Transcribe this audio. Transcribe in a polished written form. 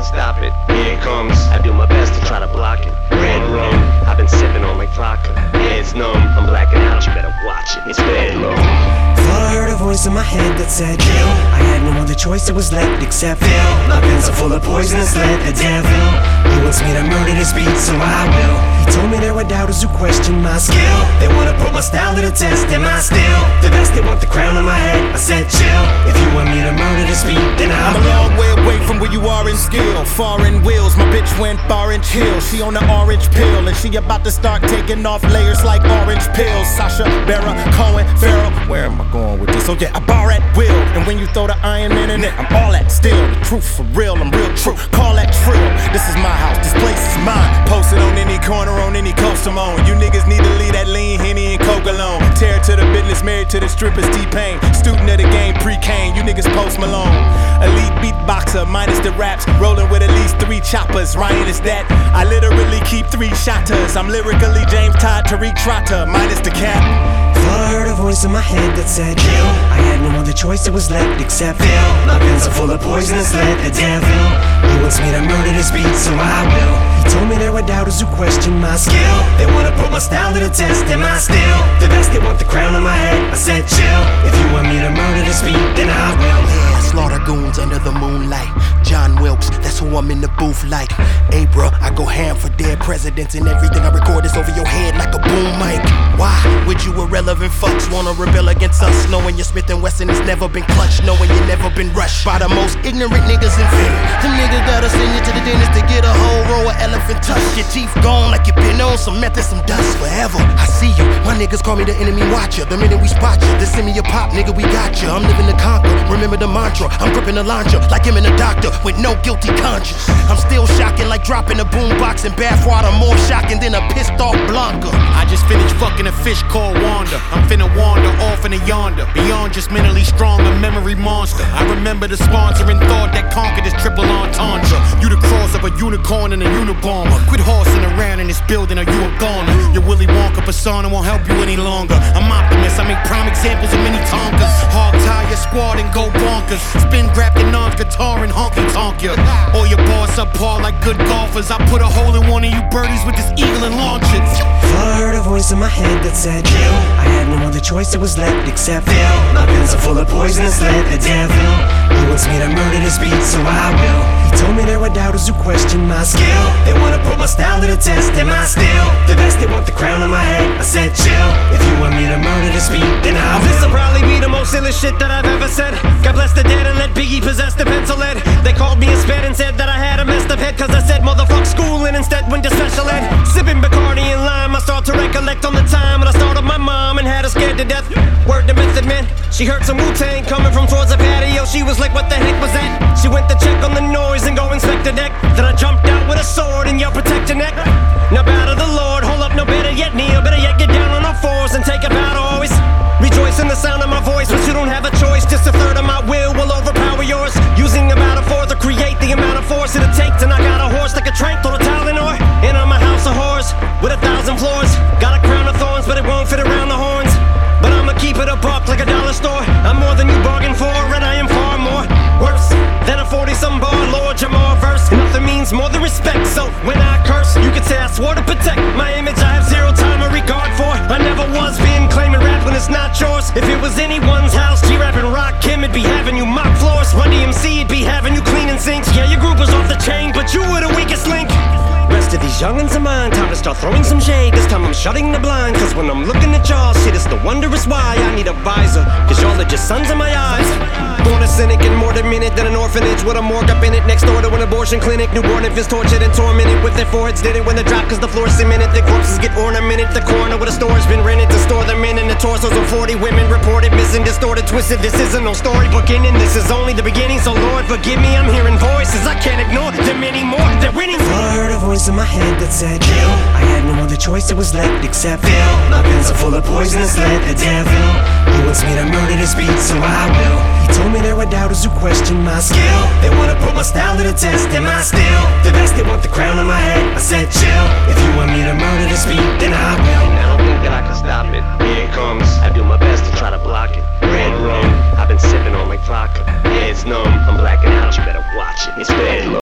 can stop it. Here it comes, I do my best to try to block it. Red rum, I've been sipping on like vodka. Head's numb, I'm blacking out, you better watch it. It's bad low. Thought I heard a voice in my head that said kill. I had no other choice, it was left except fill. My pens are full of poisonous lead, the devil. He wants me to murder this beat, so I will. He told me there were doubters who question my skill. They wanna put my style to the test, am I still the best? They want the crown on my head, I said chill. If you want me to murder this beat, then I will. I'm a long way away from where you are in skill. Foreign wheels, my bitch went Orange Hill. She on the orange pill, and she about to start taking off layers like orange pills. Sasha, Barra, Cohen, Farrell, where am I going with this? Oh yeah, I bar at will, and when you throw the Iron Man in it, I'm all that still. The truth for real, I'm real true, call that trill. This is my house, this place is mine. Posted on any corner, on any coast I'm on. You niggas need to leave that lean Henny and Coke alone. Tear to the business, married to the strippers, T-Pain. Student of the game, pre-Kane, you niggas Post Malone. Elite beatboxer, minus the raps. Rolling with at least 3 choppers, Ryan is that. I literally keep 3 shotters. I'm lyrically James Todd, Tariq Trotter, minus the cap. Thought I heard a voice in my head that said kill. I had no other choice, it was left except fill. My pens are full of poisonous lead, the devil. He wants me to murder this beat, so I will. He told me there were doubters who question my skill. They wanna put my style to the test, am I still the best? They want the crown on my head, I said chill. If you want me to murder this beat, then I will. Slaughter goons under the moonlight. John Wilkes, that's who I'm in the booth like. Hey bruh, I go ham for dead presidents, and everything I record is over your head like a boom mic. Why would you irrelevant fucks wanna rebel against us? Knowing your Smith & Wesson has never been clutched, knowing you never been rushed by the most ignorant niggas invented. Them niggas gotta send you to the dentist to get a whole row of elephant tusk. Your teeth gone like you been on some meth and some dust forever. I see you, my niggas call me the enemy watcher. The minute we spot you, they send me a pop, nigga, we got you. I'm living to conquer, remember the mantra. I'm gripping the launcher like him and the doctor with no guilty conscience. I'm still shocking like dropping a boombox in bathwater, more shocking than a pissed off Blanca. I just finished fucking a fish called Wanda. I'm finna wander off into yonder, beyond just mentally strong, a memory monster. I remember the sponsoring thought that conquered this triple entendre. You the cross of a unicorn and a Unabomber. Quit horsing around in this building or you a goner. Your Willy Wonka persona won't help you any longer. I'm optimist, I make prime examples of many Tonkas. Hog tie your squad and go bonkers. Spin grab your non-guitar and honky tonk ya. Or your boss up par like good golfers. I put a hole in one of you birdies with this eagle and launch it. Thought I heard a voice in my head that said kill. I had no other choice, it was left except fill. My pens are full of poisonous lead, the devil. He wants me to murder this beat, so I will. He told me there were doubters who question my skill. They wanna put my style to the test, am I still the best? They want the crown on my head, I said chill. If you want me to murder this beat, then I will. This'll probably be the most illest shit that I've ever said. God bless the dead and let Biggie possess the pencil lead. They called me a sped and said that I had a messed up head, cause I said motherfuck school and instead went to special ed. Sipping Bacardi and lime, I start to recollect on the time when I started my mom and had her scared to death. Word to Method Man, she heard some Wu-Tang coming from towards the patio. She was like, what the heck was that? She went to check on the noise and go inspect the deck. Then I jumped out with a sword and yelled, protect your neck. Now bow to the Lord, hold up, no better yet kneel. Better yet get down on all fours and take a bow to always rejoice in the sound of my voice. But you don't have a choice, just a third of my will overpower yours. Using about a fourth to create the amount of force it'll take to knock out a horse like a trank, throw a Tylenol. And I'm a house of horrors with 1,000 floors. Got a crown of thorns, but it won't fit around the horns. But I'ma keep it a buck like a dollar store. I'm more than you bargained for, and I am far more worse than a 40-some bar Lord Jamar verse. Nothing means more than respect, so when I curse, you could say I swore to protect my image. I have zero time or regard for. I never was being claiming rap when it's not yours. If it was anyone's house, G-Rap and Rock Kim, it'd be having you mop floors. Run DMC, it'd be having you cleaning sinks. Yeah, your group was off the chain, but you were the weakest link. Rest of these youngins of mine, time to start throwing some shade. This time I'm shutting the blind, cause when I'm looking at y'all, shit, it's the wondrous why I need a visor, cause y'all are just sons of my eyes. Born a cynic and more demented than an orphanage with a morgue up in it, next door to an abortion clinic. Newborn infants tortured and tormented with their foreheads did it when they drop, cause the floor's cemented. Their corpses get ornamented, the corner where the store's been rented to store them in. And the torsos of 40 women reported missing, distorted, twisted. This isn't no storybook ending, this is only the beginning. So Lord forgive me, I'm hearing voices I can't ignore. There are many more, they're winning. I heard a voice in my head that said kill. I had no other choice, it was left except fill. My pens are full of poisonous lead, the devil. He wants me to murder this beat, so I will. He told me there were doubters who question my skill. They wanna put my style to the test, am I still the best? They want the crown on my head, I said chill. If you want me to murder this beat, then I will. I don't think that I can stop it. Here it comes, I do my best to try to block it. Red rum, I've been sipping on like vodka. Head's numb, I'm